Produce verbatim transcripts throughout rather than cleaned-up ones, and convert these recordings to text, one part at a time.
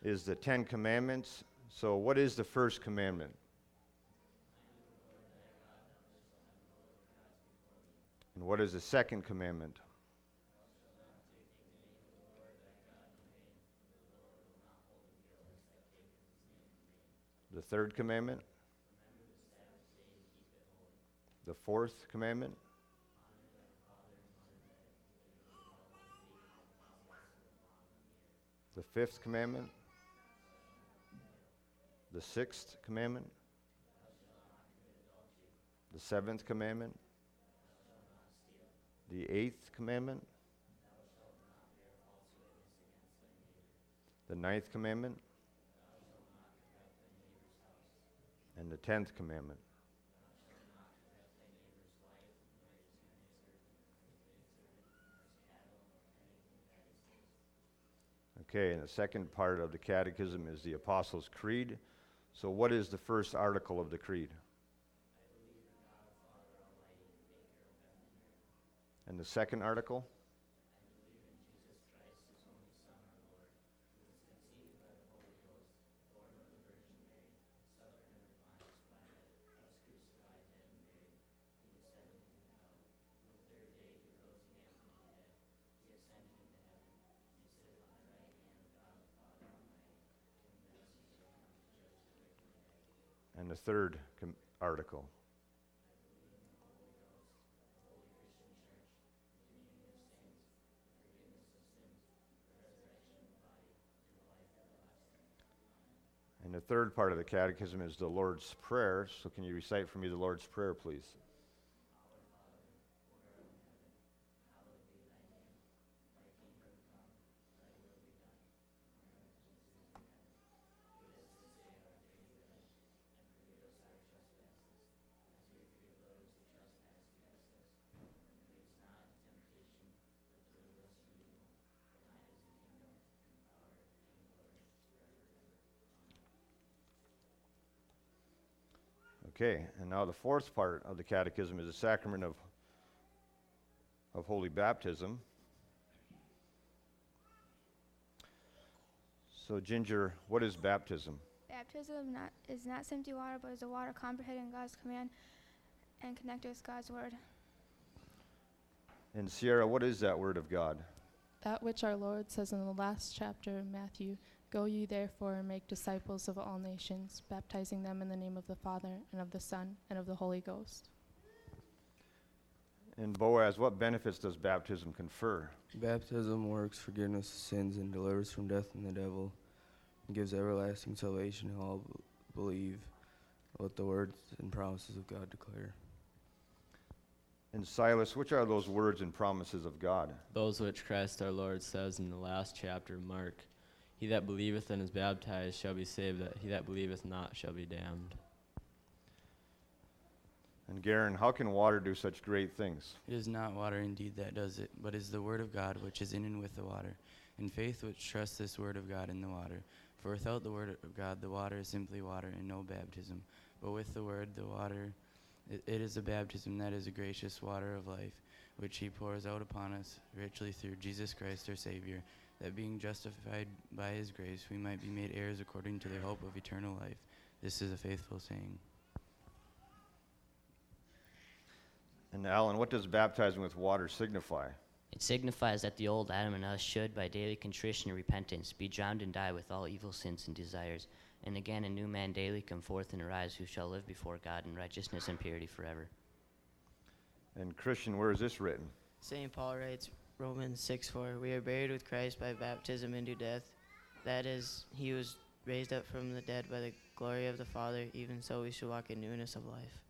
is the Ten Commandments. So what is the first commandment? And what is the second commandment? The third commandment? The fourth commandment? The fifth commandment? The sixth commandment? The seventh commandment? The eighth commandment? The ninth commandment? And the tenth commandment? Okay, and the second part of the catechism is the Apostles' Creed. So what is the first article of the creed? And the second article? And the third com- article? And the third part of the catechism is the Lord's Prayer. So can you recite for me the Lord's Prayer, please? Okay, and now the fourth part of the catechism is the sacrament of, of holy baptism. So Ginger, what is baptism? Baptism not, is not simply water, but is a water comprehending God's command and connected with God's word. And Sierra, what is that word of God? That which our Lord says in the last chapter of Matthew, "Go ye therefore and make disciples of all nations, baptizing them in the name of the Father, and of the Son, and of the Holy Ghost." And Boaz, what benefits does baptism confer? Baptism works forgiveness of sins and delivers from death and the devil, and gives everlasting salvation to all b- believe what the words and promises of God declare. And Silas, which are those words and promises of God? Those which Christ our Lord says in the last chapter of Mark, "He that believeth and is baptized shall be saved, that he that believeth not shall be damned." And Garen, how can water do such great things? It is not water indeed that does it, but is the word of God which is in and with the water, and faith which trusts this word of God in the water. For without the word of God, the water is simply water and no baptism. But with the word, the water, it, it is a baptism that is a gracious water of life, which he pours out upon us richly through Jesus Christ our Savior, that being justified by his grace, we might be made heirs according to the hope of eternal life. This is a faithful saying. And Alan, what does baptizing with water signify? It signifies that the old Adam and us should, by daily contrition and repentance, be drowned and die with all evil sins and desires, and again a new man daily come forth and arise, who shall live before God in righteousness and purity forever. And Christian, where is this written? Saint Paul writes, Romans six four, "We are buried with Christ by baptism into death. That is, he was raised up from the dead by the glory of the Father. Even so we should walk in newness of life."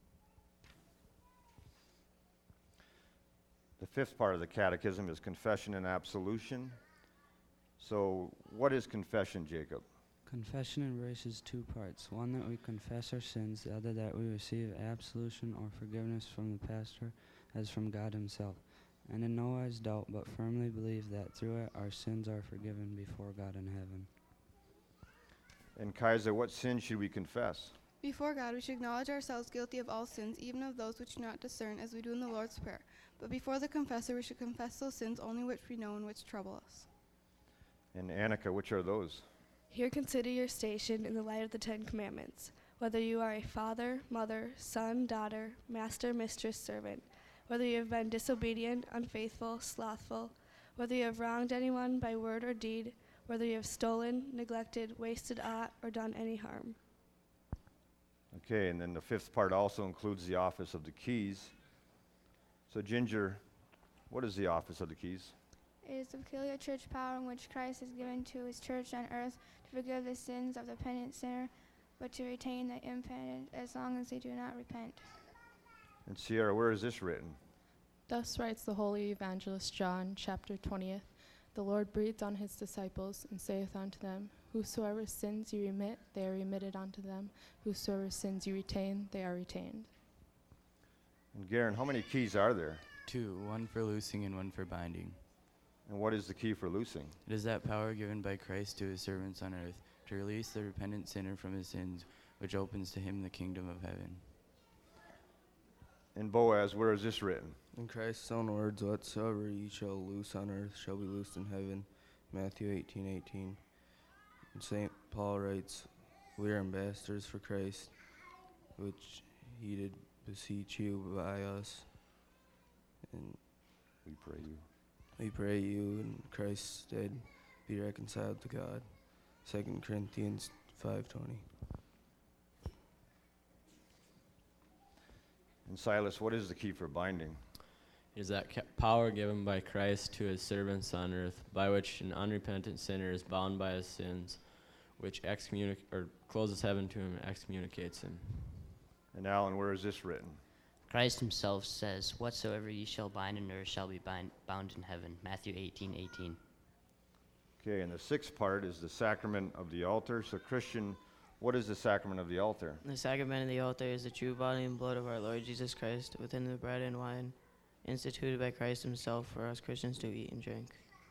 The fifth part of the catechism is confession and absolution. So what is confession, Jacob? Confession embraces two parts. One, that we confess our sins. The other, that we receive absolution or forgiveness from the pastor as from God himself. And in no wise doubt, but firmly believe that through it our sins are forgiven before God in heaven. And Kaiser, what sin should we confess? Before God, we should acknowledge ourselves guilty of all sins, even of those which do not discern, as we do in the Lord's Prayer. But before the confessor, we should confess those sins only which we know and which trouble us. And Annika, which are those? Here consider your station in the light of the Ten Commandments. Whether you are a father, mother, son, daughter, master, mistress, servant, whether you have been disobedient, unfaithful, slothful, whether you have wronged anyone by word or deed, whether you have stolen, neglected, wasted aught, or done any harm. Okay, and then the fifth part also includes the office of the keys. So Ginger, what is the office of the keys? It is the peculiar church power in which Christ has given to his church on earth to forgive the sins of the penitent sinner, but to retain the impenitent as long as they do not repent. And Sierra, where is this written? Thus writes the holy evangelist John, chapter twentieth. The Lord breathed on his disciples, and saith unto them, Whosoever sins you remit, they are remitted unto them. Whosoever sins you retain, they are retained. And Garen, how many keys are there? Two, one for loosing and one for binding. And what is the key for loosing? It is that power given by Christ to his servants on earth to release the repentant sinner from his sins, which opens to him the kingdom of heaven. And Boaz, where is this written? In Christ's own words, whatsoever ye shall loose on earth shall be loosed in heaven. Matthew eighteen eighteen. And Saint Paul writes, We are ambassadors for Christ, which he did beseech you by us. And we pray you. We pray you in Christ's stead be reconciled to God. Second Corinthians five twenty. And Silas, what is the key for binding? It is that ca- power given by Christ to his servants on earth, by which an unrepentant sinner is bound by his sins, which excommunic- or closes heaven to him and excommunicates him. And Alan, where is this written? Christ himself says, Whatsoever ye shall bind on earth shall be bind- bound in heaven. Matthew eighteen eighteen. Okay, and the sixth part is the sacrament of the altar. So Christian, what is the sacrament of the altar? The sacrament of the altar is the true body and blood of our Lord Jesus Christ within the bread and wine instituted by Christ himself for us Christians to eat and drink.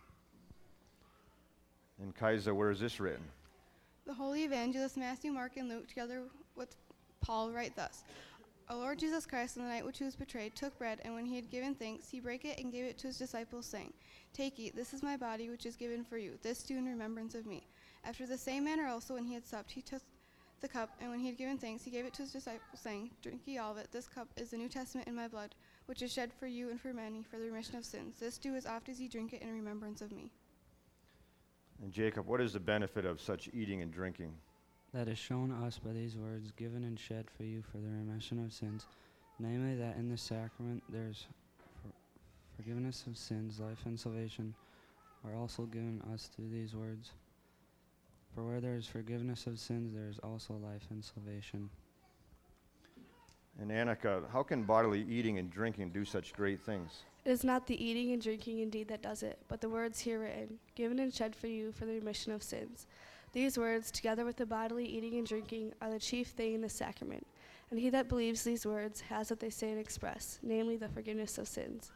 And Kaiser, where is this written? The holy evangelists Matthew, Mark, and Luke, together with Paul, write thus. Our Lord Jesus Christ, on the night which he was betrayed, took bread, and when he had given thanks, he brake it and gave it to his disciples, saying, Take, eat, this is my body which is given for you. This do in remembrance of me. After the same manner also, when he had supped, he took the cup, and when he had given thanks, he gave it to his disciples, saying, Drink ye all of it. This cup is the New Testament in my blood, which is shed for you and for many for the remission of sins. This do as oft as ye drink it in remembrance of me. And Jacob, what is the benefit of such eating and drinking? That is shown us by these words, given and shed for you for the remission of sins, namely that in the sacrament there is for forgiveness of sins, life and salvation, are also given us through these words. For where there is forgiveness of sins, there is also life and salvation. And Annika, how can bodily eating and drinking do such great things? It is not the eating and drinking indeed that does it, but the words here written, given and shed for you for the remission of sins. These words, together with the bodily eating and drinking, are the chief thing in the sacrament. And he that believes these words has what they say and express, namely the forgiveness of sins.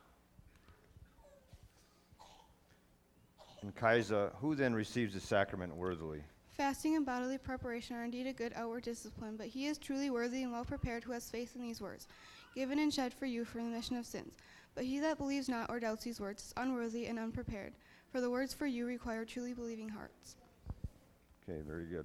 And Kaiser, who then receives the sacrament worthily? Fasting and bodily preparation are indeed a good outward discipline, but he is truly worthy and well prepared who has faith in these words, given and shed for you for the remission of sins. But he that believes not or doubts these words is unworthy and unprepared, for the words for you require truly believing hearts. Okay, very good.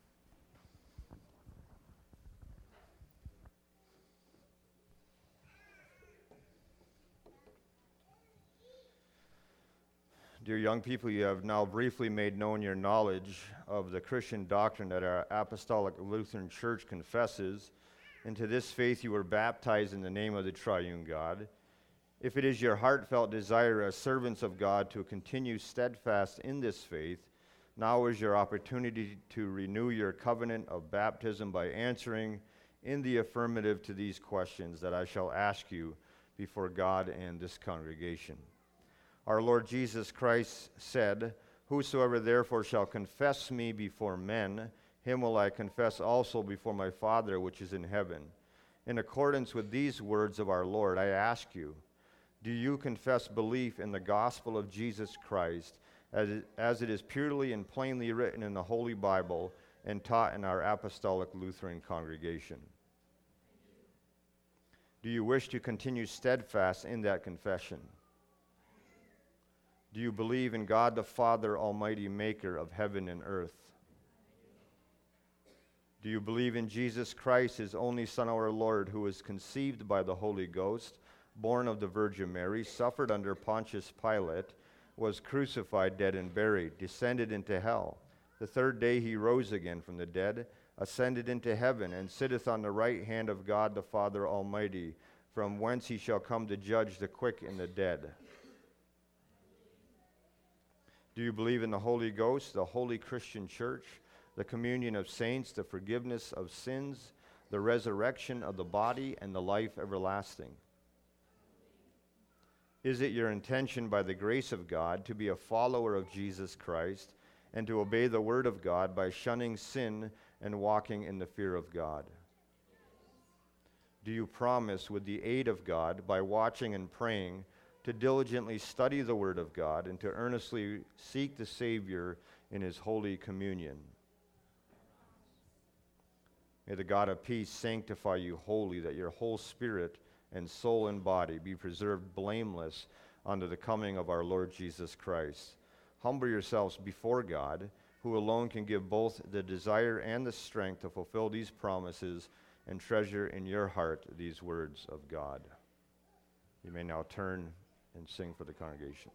Dear young people, you have now briefly made known your knowledge of the Christian doctrine that our Apostolic Lutheran Church confesses. Into this faith you were baptized in the name of the triune God. If it is your heartfelt desire as servants of God to continue steadfast in this faith, now is your opportunity to renew your covenant of baptism by answering in the affirmative to these questions that I shall ask you before God and this congregation. Our Lord Jesus Christ said, Whosoever therefore shall confess me before men, him will I confess also before my Father which is in heaven. In accordance with these words of our Lord, I ask you, do you confess belief in the gospel of Jesus Christ as it, as it is purely and plainly written in the Holy Bible and taught in our Apostolic Lutheran congregation? Do you wish to continue steadfast in that confession? Do you believe in God the Father, Almighty Maker of heaven and earth? Do you believe in Jesus Christ, his only Son, our Lord, who was conceived by the Holy Ghost, born of the Virgin Mary, suffered under Pontius Pilate, was crucified, dead, and buried, descended into hell? The third day he rose again from the dead, ascended into heaven, and sitteth on the right hand of God the Father Almighty, from whence he shall come to judge the quick and the dead. Do you believe in the Holy Ghost, the holy Christian church, the communion of saints, the forgiveness of sins, the resurrection of the body, and the life everlasting? Is it your intention by the grace of God to be a follower of Jesus Christ and to obey the word of God by shunning sin and walking in the fear of God? Do you promise, with the aid of God, by watching and praying, to diligently study the word of God and to earnestly seek the Savior in his holy communion? May the God of peace sanctify you wholly, that your whole spirit and soul and body be preserved blameless unto the coming of our Lord Jesus Christ. Humble yourselves before God, who alone can give both the desire and the strength to fulfill these promises, and treasure in your heart these words of God. You may now turn and sing for the congregation.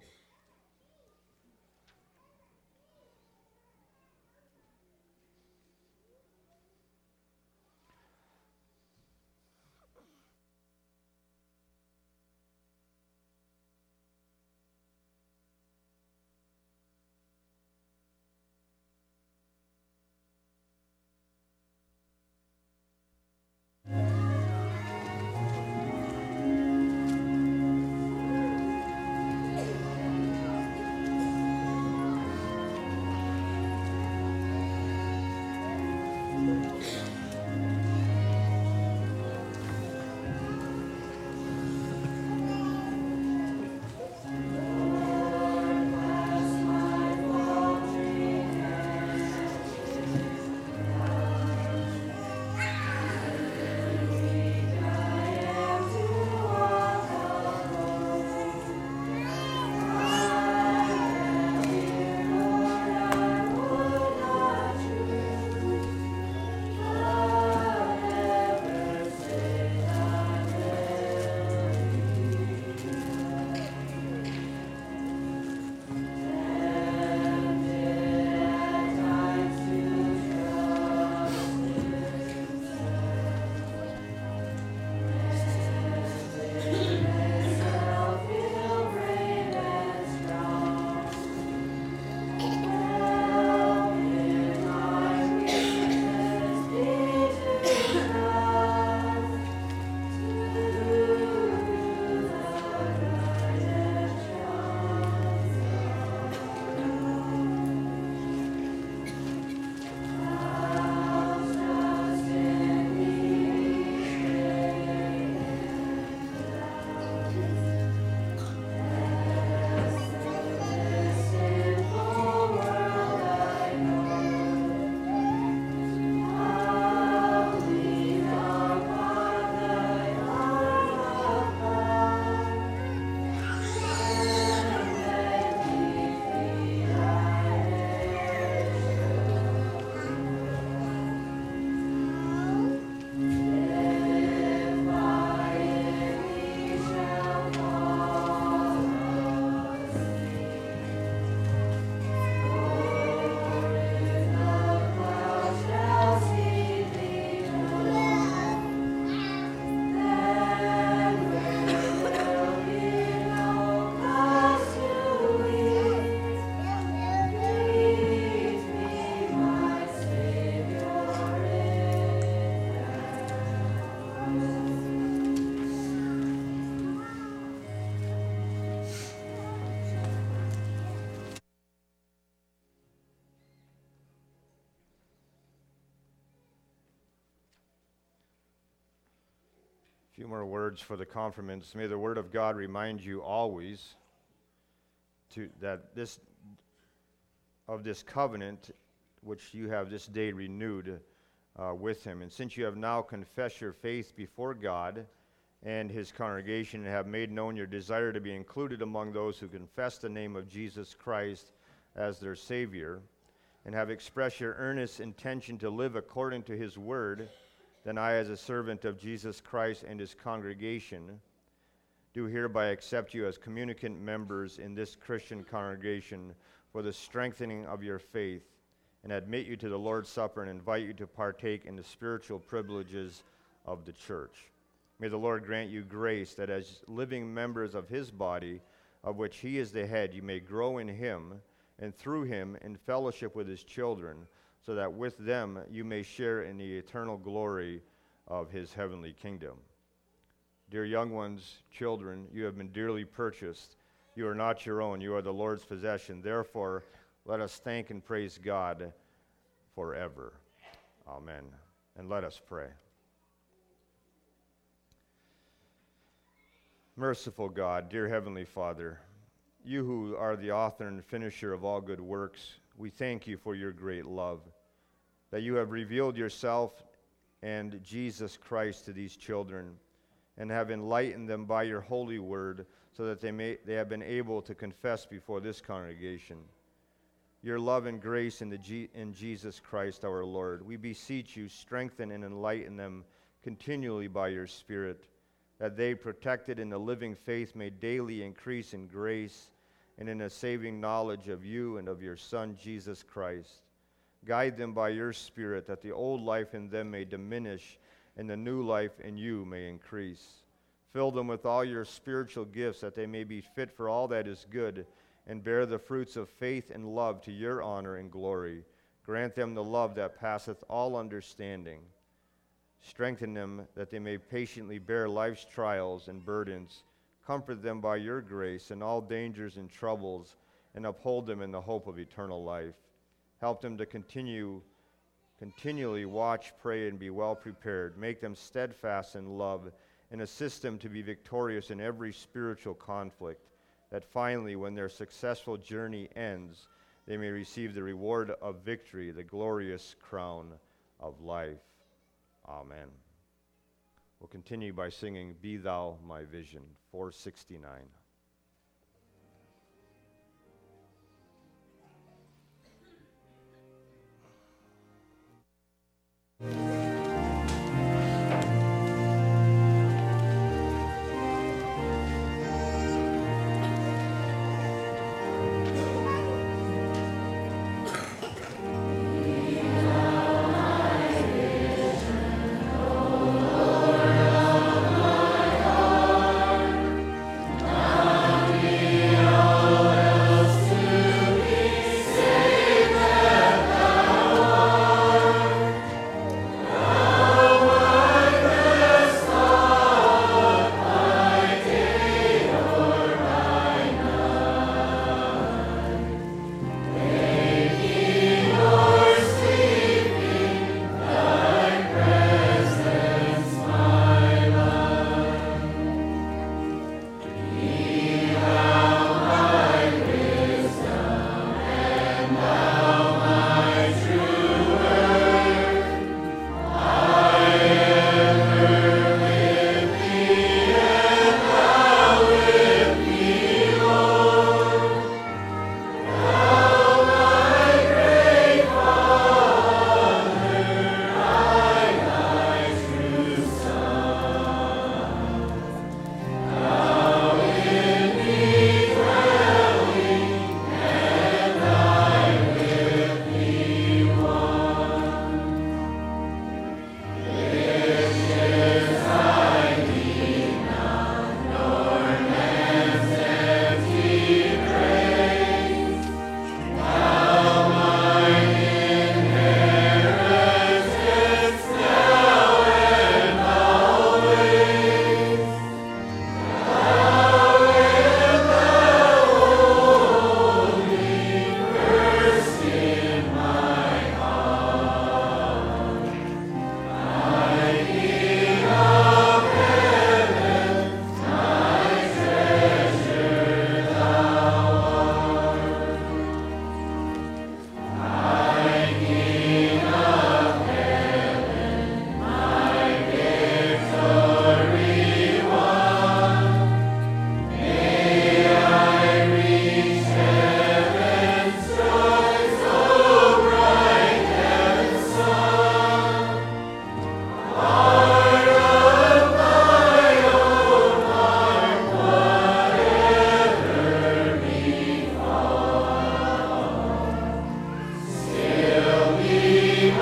A few more words for the confirmants. May the word of God remind you always to that this of this covenant which you have this day renewed uh, with him. And since you have now confessed your faith before God and his congregation and have made known your desire to be included among those who confess the name of Jesus Christ as their Savior, and have expressed your earnest intention to live according to his word, then I, as a servant of Jesus Christ and his congregation, do hereby accept you as communicant members in this Christian congregation for the strengthening of your faith, and admit you to the Lord's Supper and invite you to partake in the spiritual privileges of the church. May the Lord grant you grace that as living members of his body, of which he is the head, you may grow in him, and through him in fellowship with his children, so that with them you may share in the eternal glory of his heavenly kingdom. Dear young ones, children, you have been dearly purchased. You are not your own, you are the Lord's possession. Therefore, let us thank and praise God forever. Amen. And let us pray. Merciful God, dear Heavenly Father, you who are the author and finisher of all good works, we thank you for your great love, that you have revealed yourself and Jesus Christ to these children, and have enlightened them by your holy word, so that they may they have been able to confess before this congregation your love and grace in, the G, in Jesus Christ our Lord. We beseech you, strengthen and enlighten them continually by your Spirit, that they, protected in the living faith, may daily increase in grace and in a saving knowledge of you and of your Son, Jesus Christ. Guide them by your Spirit, that the old life in them may diminish and the new life in you may increase. Fill them with all your spiritual gifts, that they may be fit for all that is good and bear the fruits of faith and love to your honor and glory. Grant them the love that passeth all understanding. Strengthen them that they may patiently bear life's trials and burdens. Comfort them by your grace in all dangers and troubles, and uphold them in the hope of eternal life. Help them to continue, continually watch, pray, and be well prepared. Make them steadfast in love, and assist them to be victorious in every spiritual conflict, that finally, when their successful journey ends, they may receive the reward of victory, the glorious crown of life. Amen. We'll continue by singing Be Thou My Vision, four sixty-nine. Now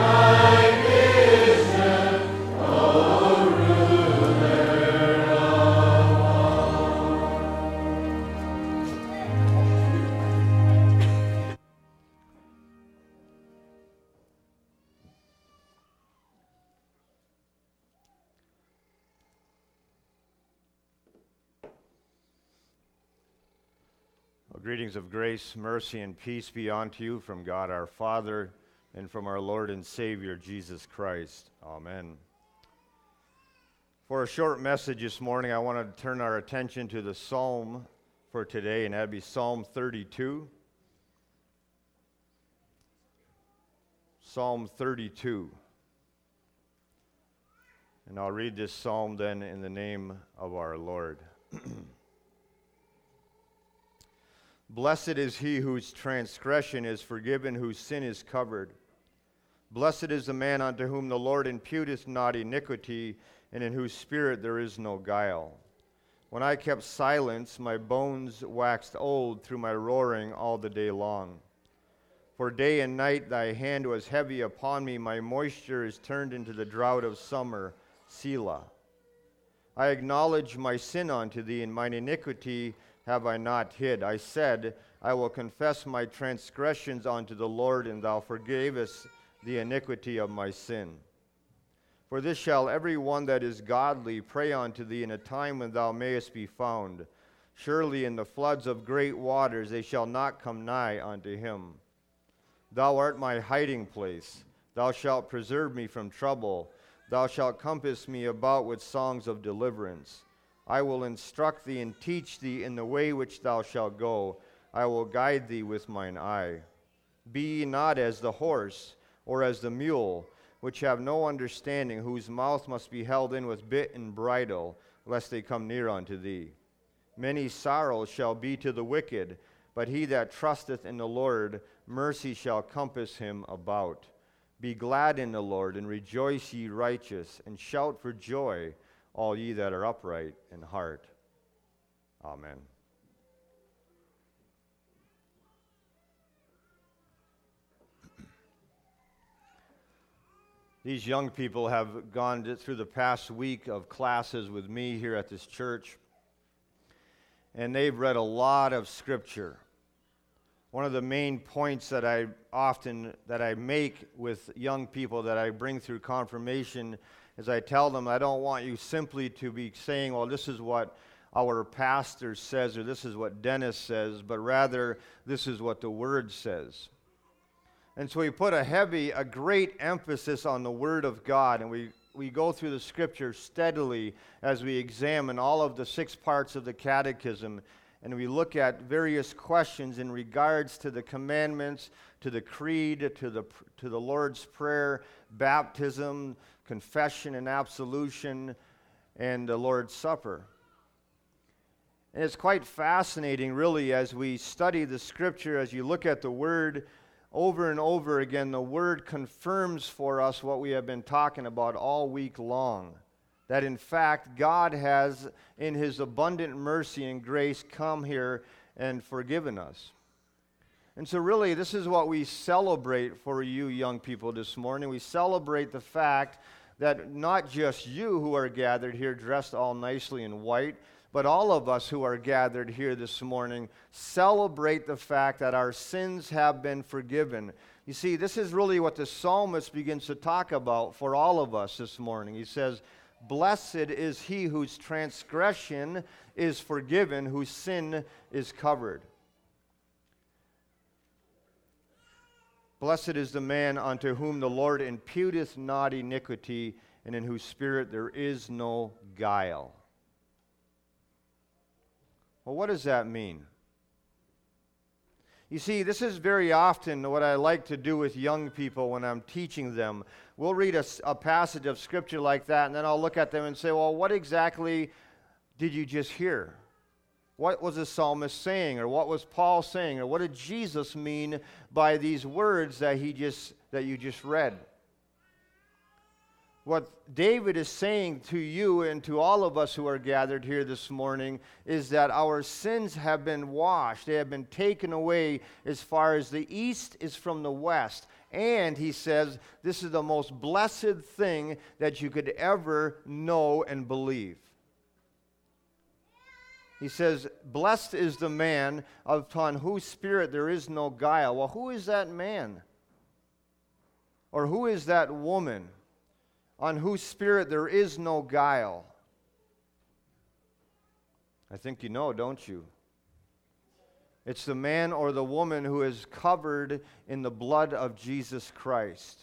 Greetings of grace, mercy, and peace be unto you from God our Father and from our Lord and Savior Jesus Christ. Amen. For a short message this morning, I want to turn our attention to the psalm for today, and that'd be Psalm thirty-two. Psalm thirty-two. And I'll read this psalm then in the name of our Lord. Blessed is he whose transgression is forgiven, whose sin is covered. Blessed is the man unto whom the Lord imputeth not iniquity, and in whose spirit there is no guile. When I kept silence, my bones waxed old through my roaring all the day long. For day and night thy hand was heavy upon me, my moisture is turned into the drought of summer. Selah. I acknowledge my sin unto thee, and mine iniquity have I not hid. I said, I will confess my transgressions unto the Lord, and thou forgavest the iniquity of my sin. For this shall every one that is godly pray unto thee in a time when thou mayest be found. Surely in the floods of great waters they shall not come nigh unto him. Thou art my hiding place. Thou shalt preserve me from trouble. Thou shalt compass me about with songs of deliverance. I will instruct thee and teach thee in the way which thou shalt go. I will guide thee with mine eye. Be ye not as the horse, or as the mule, which have no understanding, whose mouth must be held in with bit and bridle, lest they come near unto thee. Many sorrows shall be to the wicked, but he that trusteth in the Lord, mercy shall compass him about. Be glad in the Lord, and rejoice ye righteous, and shout for joy, all ye that are upright in heart. Amen. These young people have gone through the past week of classes with me here at this church, and they've read a lot of scripture. One of the main points that I often that I make with young people that I bring through confirmation is I tell them, I don't want you simply to be saying, well, this is what our pastor says, or this is what Dennis says, but rather, this is what the Word says. And so we put a heavy, a great emphasis on the Word of God, and we, we go through the Scripture steadily as we examine all of the six parts of the Catechism, and we look at various questions in regards to the commandments, to the creed, to the, to the Lord's Prayer, baptism, confession and absolution, and the Lord's Supper. And it's quite fascinating, really, as we study the Scripture, as you look at the Word over and over again, the Word confirms for us what we have been talking about all week long. That in fact, God has, in His abundant mercy and grace, come here and forgiven us. And so really, this is what we celebrate for you young people this morning. We celebrate the fact that not just you who are gathered here dressed all nicely in white, but all of us who are gathered here this morning celebrate the fact that our sins have been forgiven. You see, this is really what the psalmist begins to talk about for all of us this morning. He says, blessed is he whose transgression is forgiven, whose sin is covered. Blessed is the man unto whom the Lord imputeth not iniquity, and in whose spirit there is no guile. Well, what does that mean? You see, this is very often what I like to do with young people when I'm teaching them. We'll read a, a passage of Scripture like that, and then I'll look at them and say, well, what exactly did you just hear? What was the psalmist saying, or what was Paul saying, or what did Jesus mean by these words that he just that you just read? What David is saying to you and to all of us who are gathered here this morning is that our sins have been washed. They have been taken away as far as the east is from the west. And he says this is the most blessed thing that you could ever know and believe. He says, blessed is the man upon whose spirit there is no guile. Well, who is that man? Or who is that woman on whose spirit there is no guile? I think you know, don't you? It's the man or the woman who is covered in the blood of Jesus Christ,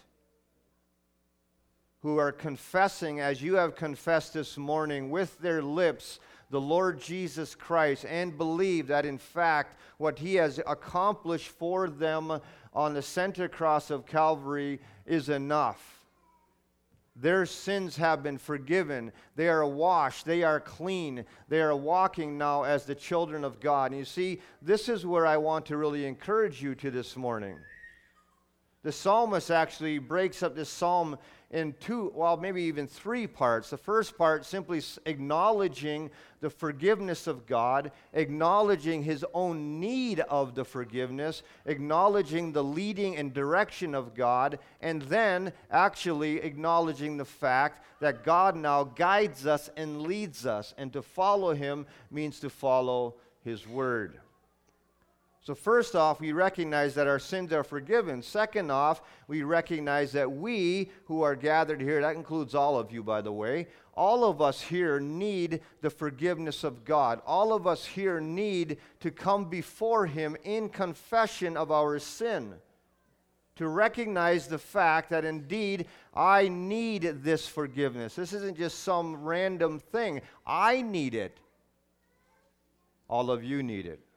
who are confessing, as you have confessed this morning, with their lips the Lord Jesus Christ, and believe that in fact what He has accomplished for them on the center cross of Calvary is enough. Their sins have been forgiven. They are washed. They are clean. They are walking now as the children of God. And you see, this is where I want to really encourage you to this morning. The psalmist actually breaks up this psalm in two, well, maybe even three parts. The first part simply acknowledging the forgiveness of God, acknowledging his own need of the forgiveness, acknowledging the leading and direction of God, and then actually acknowledging the fact that God now guides us and leads us, and to follow him means to follow his word. So first off, we recognize that our sins are forgiven. Second off, we recognize that we who are gathered here, that includes all of you, by the way, all of us here need the forgiveness of God. All of us here need to come before him in confession of our sin, to recognize the fact that indeed I need this forgiveness. This isn't just some random thing. I need it. All of you need it.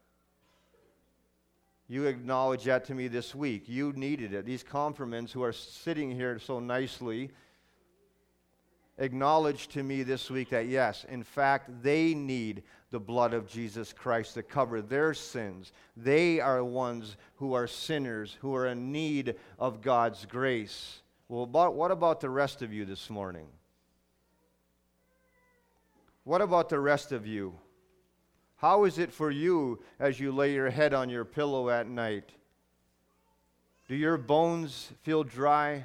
You acknowledge that to me this week. You needed it. These confirmants who are sitting here so nicely acknowledge to me this week that yes, in fact, they need the blood of Jesus Christ to cover their sins. They are ones who are sinners, who are in need of God's grace. Well, about, what about the rest of you this morning? What about the rest of you? How is it for you as you lay your head on your pillow at night? Do your bones feel dry?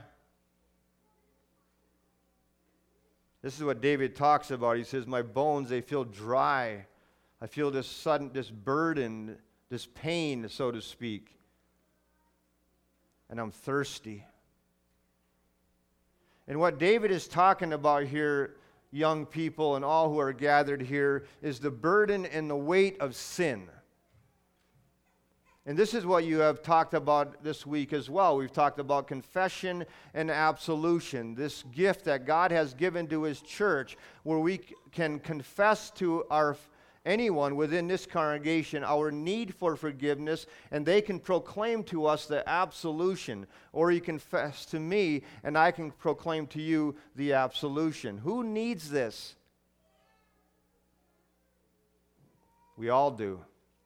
This is what David talks about. He says, my bones, they feel dry. I feel this sudden, this burden, this pain, so to speak. And I'm thirsty. And what David is talking about here, young people and all who are gathered here, is the burden and the weight of sin. And this is what you have talked about this week as well. We've talked about confession and absolution, this gift that God has given to his church where we can confess to our anyone within this congregation our need for forgiveness, and they can proclaim to us the absolution, or you confess to me and I can proclaim to you the absolution. Who needs this? We all do.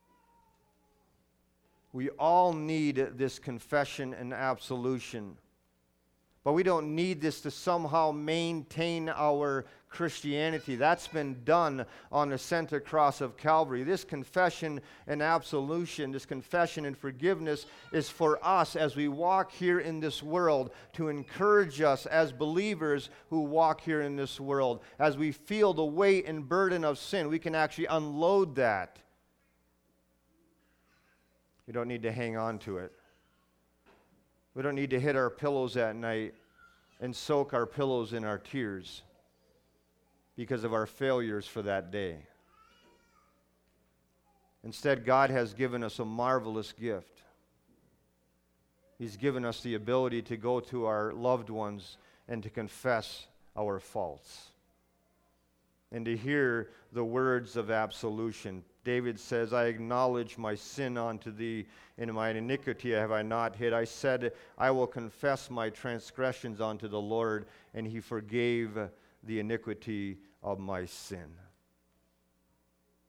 We all need this confession and absolution. But we don't need this to somehow maintain our Christianity. That's been done on the center cross of Calvary. This confession and absolution, this confession and forgiveness is for us as we walk here in this world, to encourage us as believers who walk here in this world. As we feel the weight and burden of sin, we can actually unload that. We don't need to hang on to it. We don't need to hit our pillows at night and soak our pillows in our tears because of our failures for that day. Instead, God has given us a marvelous gift. He's given us the ability to go to our loved ones and to confess our faults and to hear the words of absolution. David says, I acknowledge my sin unto thee, and my iniquity have I not hid. I said, I will confess my transgressions unto the Lord, and he forgave the iniquity of my sin.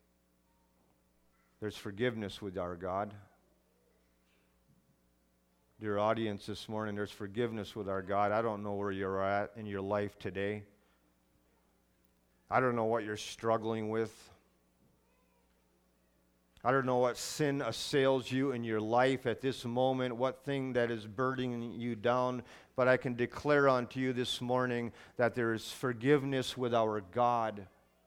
There's forgiveness with our God. Dear audience this morning, there's forgiveness with our God. I don't know where you're at in your life today. I don't know what you're struggling with. I don't know what sin assails you in your life at this moment, what thing that is burdening you down, but I can declare unto you this morning that there is forgiveness with our God.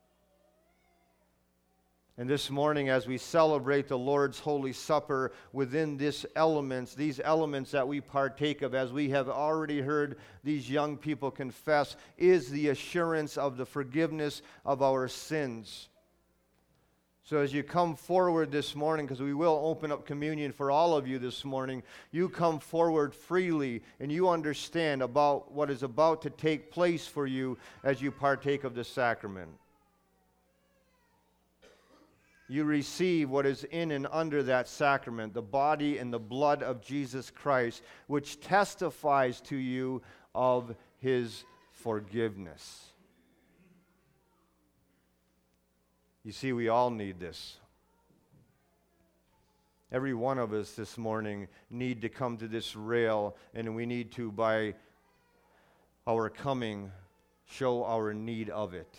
And this morning, as we celebrate the Lord's Holy Supper, within these elements, these elements that we partake of, as we have already heard these young people confess, is the assurance of the forgiveness of our sins. So as you come forward this morning, because we will open up communion for all of you this morning, you come forward freely and you understand about what is about to take place for you as you partake of the sacrament. You receive what is in and under that sacrament, the body and the blood of Jesus Christ, which testifies to you of His forgiveness. You see, we all need this. Every one of us this morning need to come to this rail, and we need to, by our coming, show our need of it.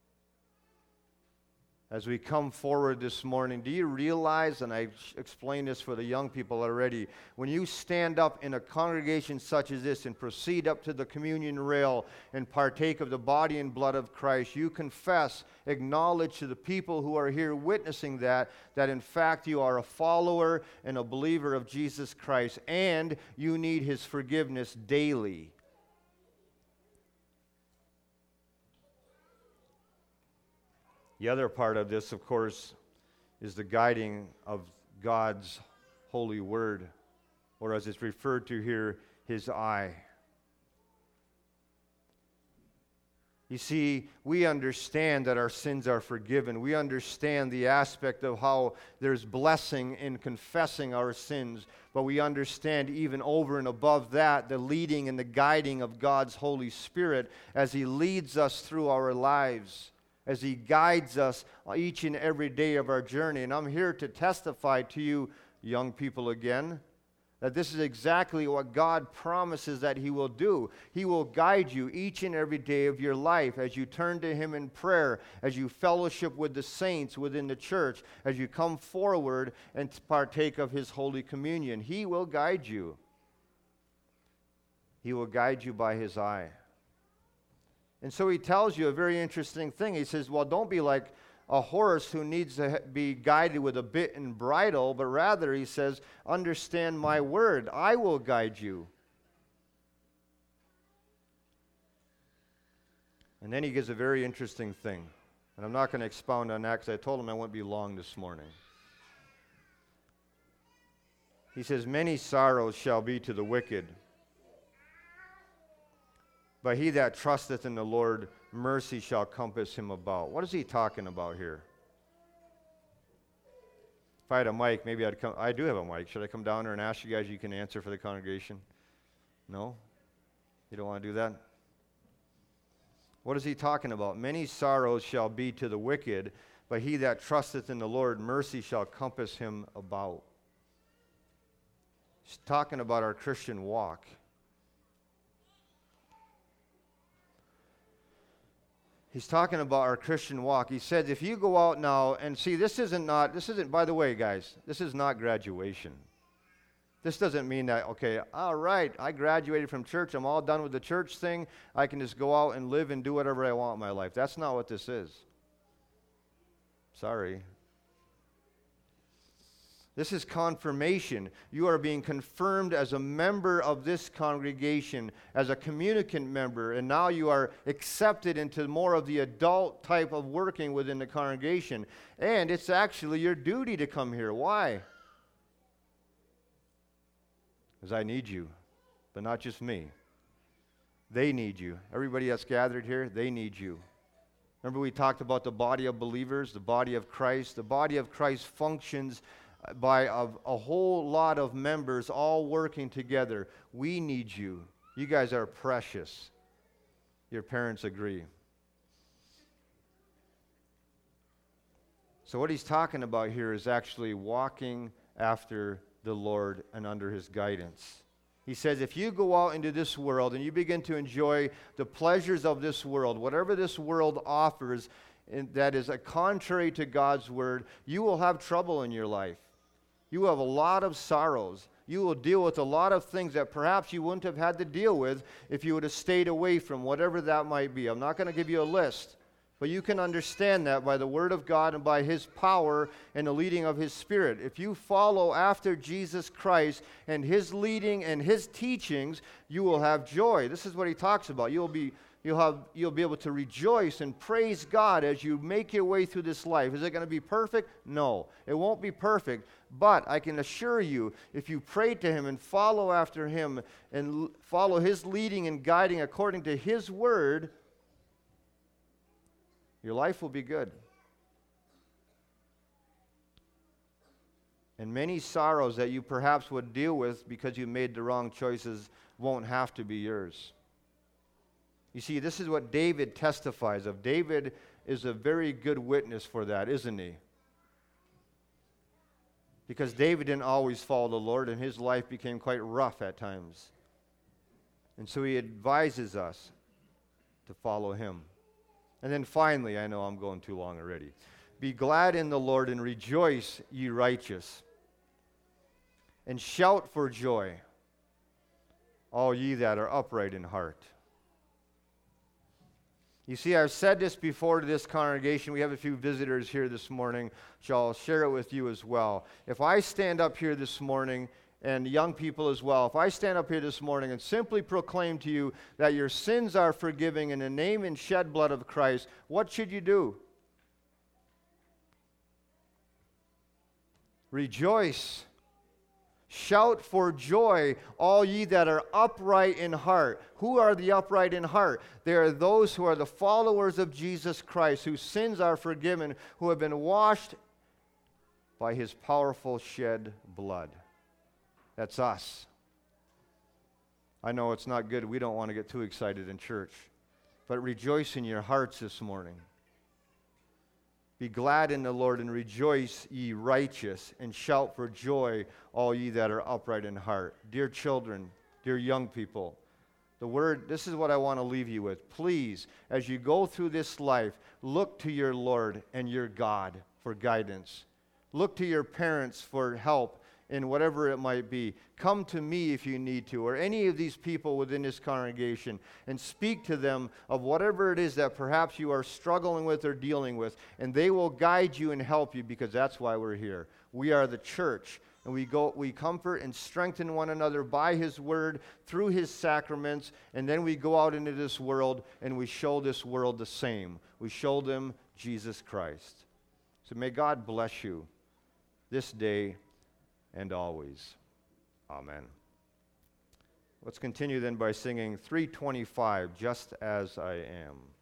As we come forward this morning, do you realize, and I explained this for the young people already, when you stand up in a congregation such as this and proceed up to the communion rail and partake of the body and blood of Christ, you confess, acknowledge to the people who are here witnessing that, that in fact you are a follower and a believer of Jesus Christ, and you need His forgiveness daily. The other part of this, of course, is the guiding of God's holy word, or as it's referred to here, His eye. You see, we understand that our sins are forgiven. We understand the aspect of how there's blessing in confessing our sins, but we understand even over and above that the leading and the guiding of God's Holy Spirit as He leads us through our lives, as He guides us each and every day of our journey. And I'm here to testify to you, young people, again, that this is exactly what God promises that He will do. He will guide you each and every day of your life as you turn to Him in prayer, as you fellowship with the saints within the church, as you come forward and partake of His Holy Communion. He will guide you. He will guide you by His eye. And so He tells you a very interesting thing. He says, well, don't be like a horse who needs to be guided with a bit and bridle, but rather, He says, understand my word. I will guide you. And then He gives a very interesting thing. And I'm not going to expound on that because I told Him I wouldn't be long this morning. He says, many sorrows shall be to the wicked, but he that trusteth in the Lord, mercy shall compass him about. What is he talking about here? If I had a mic, maybe I'd come. I do have a mic. Should I come down there and ask you guys, you can answer for the congregation? No? You don't want to do that? What is he talking about? Many sorrows shall be to the wicked, but he that trusteth in the Lord, mercy shall compass him about. He's talking about our Christian walk. He's talking about our Christian walk. He said, if you go out now, and see, this isn't not, this isn't, by the way, guys, this is not graduation. This doesn't mean that, okay, all right, I graduated from church, I'm all done with the church thing, I can just go out and live and do whatever I want in my life. That's not what this is. Sorry. This is confirmation. You are being confirmed as a member of this congregation, as a communicant member, and now you are accepted into more of the adult type of working within the congregation. And it's actually your duty to come here. Why? Because I need you, but not just me. They need you. Everybody that's gathered here, they need you. Remember we talked about the body of believers, the body of Christ. The body of Christ functions by a, a whole lot of members all working together. We need you. You guys are precious. Your parents agree. So what he's talking about here is actually walking after the Lord and under His guidance. He says, if you go out into this world and you begin to enjoy the pleasures of this world, whatever this world offers, and that is a contrary to God's word, you will have trouble in your life. You will have a lot of sorrows. You will deal with a lot of things that perhaps you wouldn't have had to deal with if you would have stayed away from whatever that might be. I'm not going to give you a list, but you can understand that by the word of God and by his power and the leading of his Spirit. If you follow after Jesus Christ and his leading and his teachings, you will have joy. This is what he talks about. You'll be You'll have you'll be able to rejoice and praise God as you make your way through this life. Is it going to be perfect? No, it won't be perfect. But I can assure you, if you pray to him and follow after him and l- follow his leading and guiding according to his word, your life will be good. And many sorrows that you perhaps would deal with because you made the wrong choices won't have to be yours. You see, this is what David testifies of. David is a very good witness for that, isn't he? Because David didn't always follow the Lord, and his life became quite rough at times. And so he advises us to follow him. And then finally, I know I'm going too long already. Be glad in the Lord and rejoice, ye righteous. And shout for joy, all ye that are upright in heart. You see, I've said this before to this congregation. We have a few visitors here this morning, so I'll share it with you as well. If I stand up here this morning, and young people as well, if I stand up here this morning and simply proclaim to you that your sins are forgiven in the name and shed blood of Christ, what should you do? Rejoice. Shout for joy, all ye that are upright in heart. Who are the upright in heart? They are those who are the followers of Jesus Christ, whose sins are forgiven, who have been washed by his powerful shed blood. That's us. I know it's not good. We don't want to get too excited in church. But rejoice in your hearts this morning. Be glad in the Lord and rejoice, ye righteous, and shout for joy, all ye that are upright in heart. Dear children, dear young people, the word, this is what I want to leave you with. Please, as you go through this life, look to your Lord and your God for guidance. Look to your parents for help in whatever it might be. Come to me if you need to, or any of these people within this congregation, and speak to them of whatever it is that perhaps you are struggling with or dealing with, and they will guide you and help you, because that's why we're here. We are the church, and we go, we comfort and strengthen one another by his word, through his sacraments, and then we go out into this world, and we show this world the same. We show them Jesus Christ. So may God bless you this day and always. Amen. Let's continue then by singing three twenty-five, Just As I Am.